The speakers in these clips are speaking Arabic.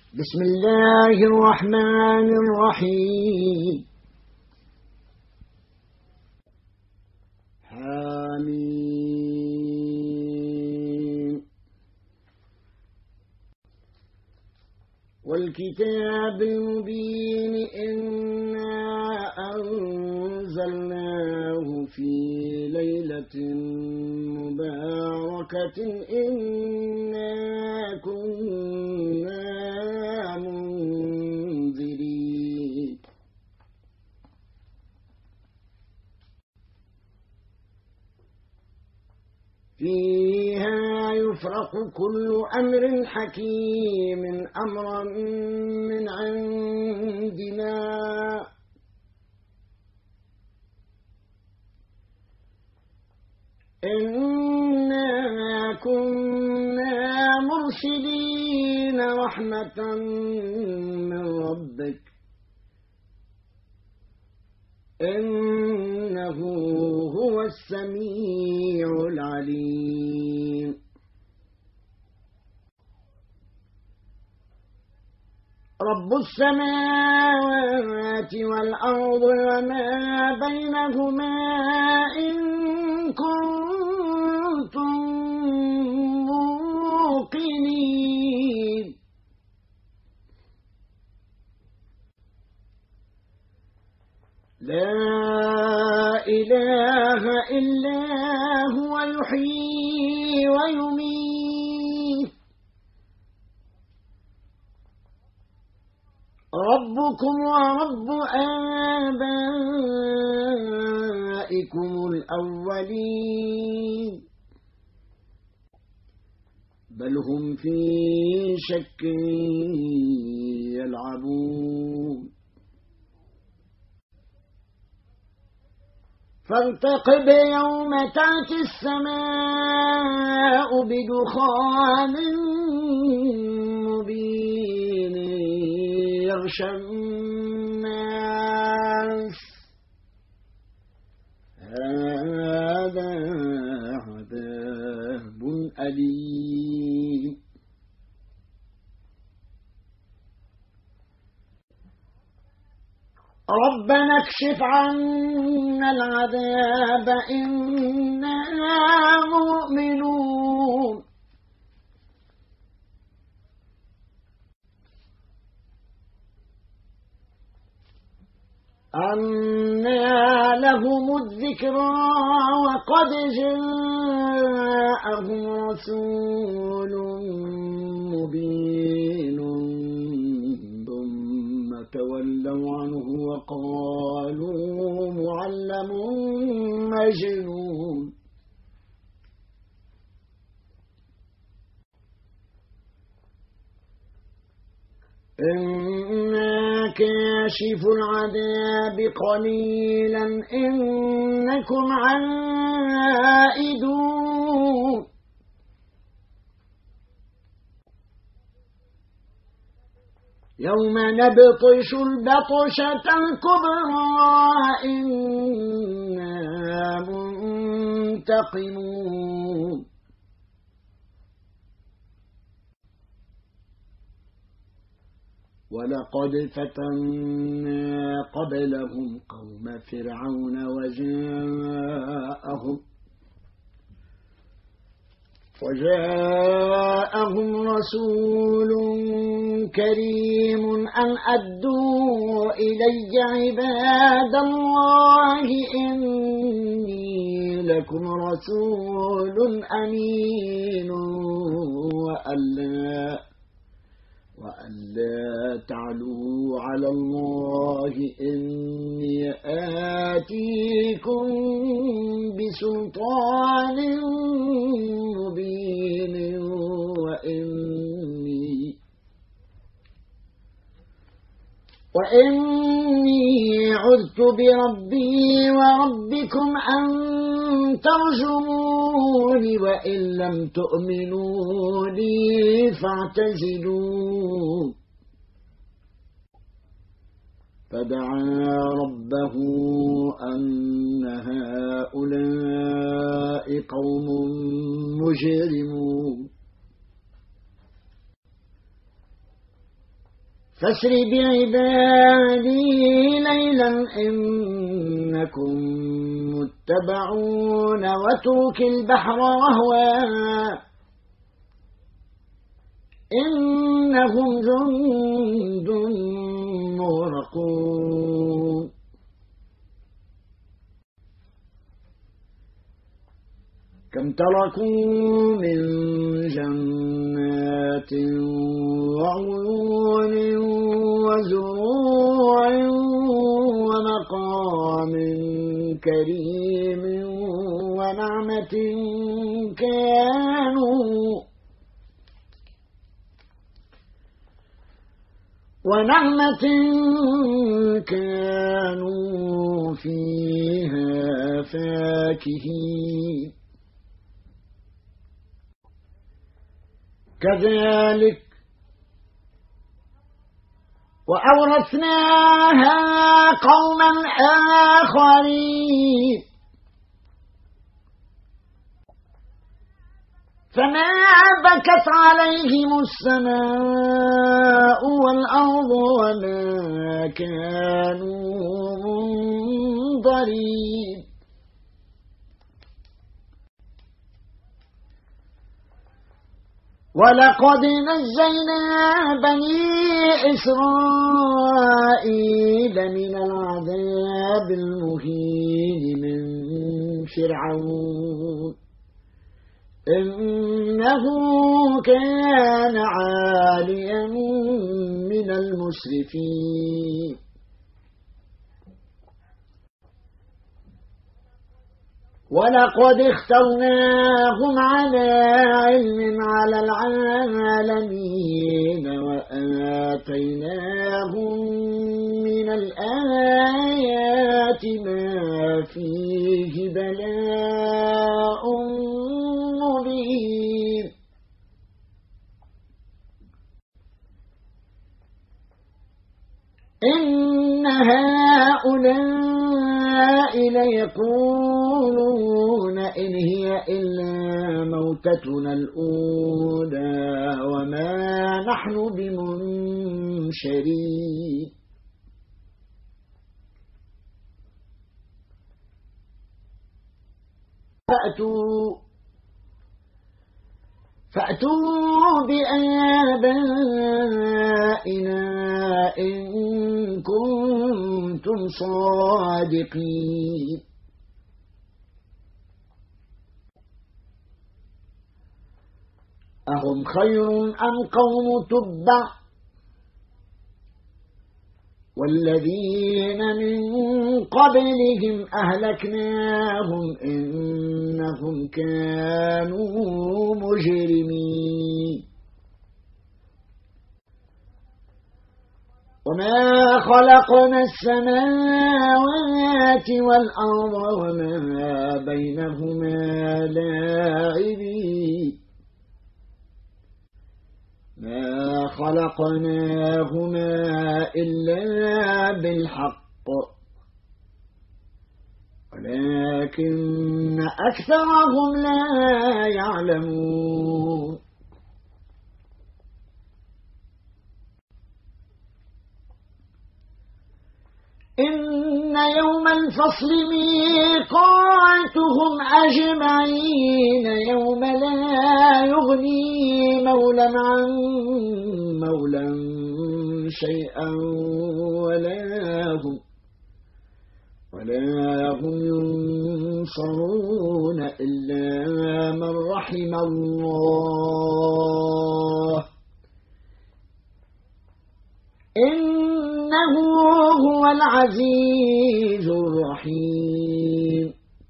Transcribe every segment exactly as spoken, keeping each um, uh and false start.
بسم الله الرحمن الرحيم. حميم. والكتاب المبين إنا أنزلناه في ليلة مباركة إنا كنا منذرين فيها يفرق كل أمر حكيم أمرا من عندنا إنا كنا مرسلين رحمة من ربك إنه هو السميع العليم. رب السماوات والأرض وما بينهما إن كنتم موقنين. لا إله إلا هو يحيي ويميت. ربكم ورب آبائكم الأولين بل هم في شك يلعبون. فارتقب يوم تأتي السماء بدخان مبين يغشى الناس هذا عذاب أليم. ربنا اكشف عنا العذاب إنا مؤمنون. أنى لهم الذكرى وقد جاءهم رسول مبين ثم تولوا عنه وقالوا معلم مجنون. إنا كاشف العذاب قليلا إنكم عائدون. يوم نبطش البطشة الكبرى إنا منتقمون. ولقد فتنا قبلهم قوم فرعون وجاءهم وجاءهم رسول كريم أن أدوا إلي عباد الله إني لكم رسول أمين وألا وألا تعلوا على الله إني آتيكم بسلطان مبين وإني وإني عذت بربي وربكم أن ترجمون وإن لم تؤمنوا لي فاعتزلون. فدعا ربه أن هؤلاء قوم مجرمون فاسر بعبادي ليلا إنكم متبعون واترك البحر رهوا إنهم جند مغرقون كم تركوا من جنات وعيون وزروع ومقام كريم ونعمة كانوا ونعمة كانوا فيها فاكهين كذلك وأورثناها قوما آخرين فما بكت عليهم السماء والأرض وما كانوا منظرين ولقد نجينا بني إسرائيل من العذاب المهين من فرعون إنه كان عاليا من المسرفين ولقد اخترناهم على علم على العالمين وآتيناهم من الآيات ما فيه بلاء مبين إن هؤلاء ليقولون إن هي إلا موتتنا الأولى وما نحن بمنشرين فأتوا فأتوا بآبائنا إن كنتم صادقين أهم خير أم قوم تبع والذين من قبلهم أهلكناهم إنهم كانوا مجرمين وما خلقنا السماوات والأرض وما بينهما لاعبين ما خلقناهما إلا بالحق ولكن أكثرهم لا يعلمون إن يوم الفصل ميقاتهم أجمعين يوم لا يغني مولا عن مولا شيئا ولا هم ولا هم ينصرون إلا من رحم الله إنه هو العزيز الرحيم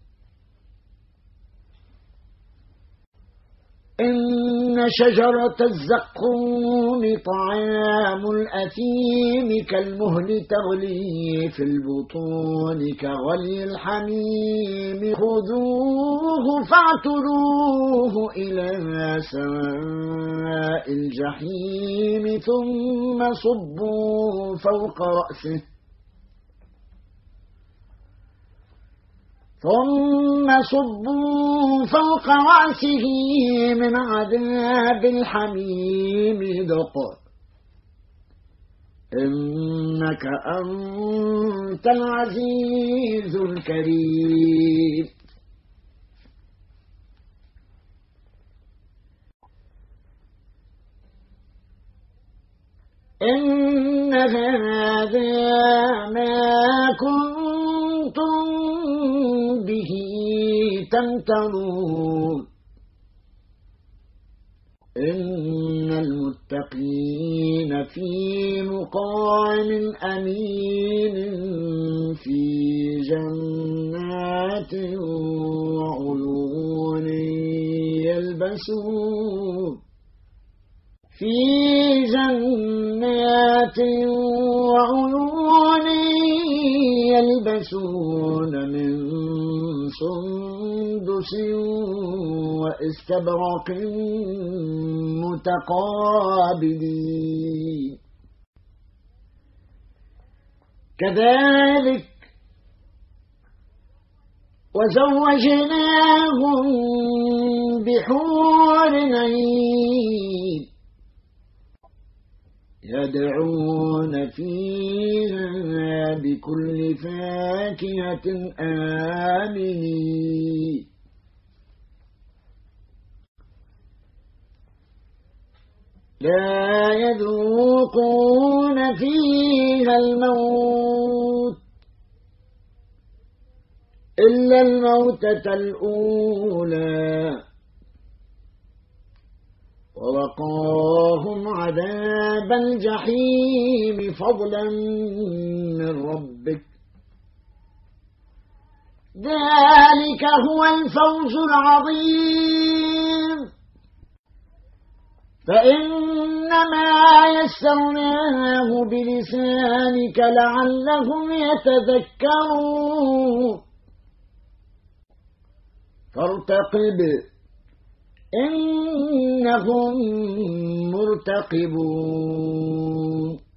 إن شجرة الزقوم طعام الأثيم كالمهل تغلي في البطون كغلي الحميم خذوه فاعتلوه إلى سواء الجحيم ثم صبوا فوق رأسه ثم صبوا فوق رأسه من عذاب الحميم ذق إنك أنت العزيز الكريم. إن هذا ما كنتم به تمترون. إن المتقين في مقام أمين في جنات وعيون يلبسون في جنات وعيون يلبسون من سندس واستبرق متقابلين. كذلك وزوجناهم بحور عين يدعون فيها بكل فاكهة آمنين. لا يذوقون فيها الموت إلا الموتة الأولى ووقاهم عذاب الجحيم فضلا من ربك. ذلك هو الفوز العظيم. فإنما يسرناه بلسانك لعلهم يتذكرون. فارتقب إنهم مرتقبون.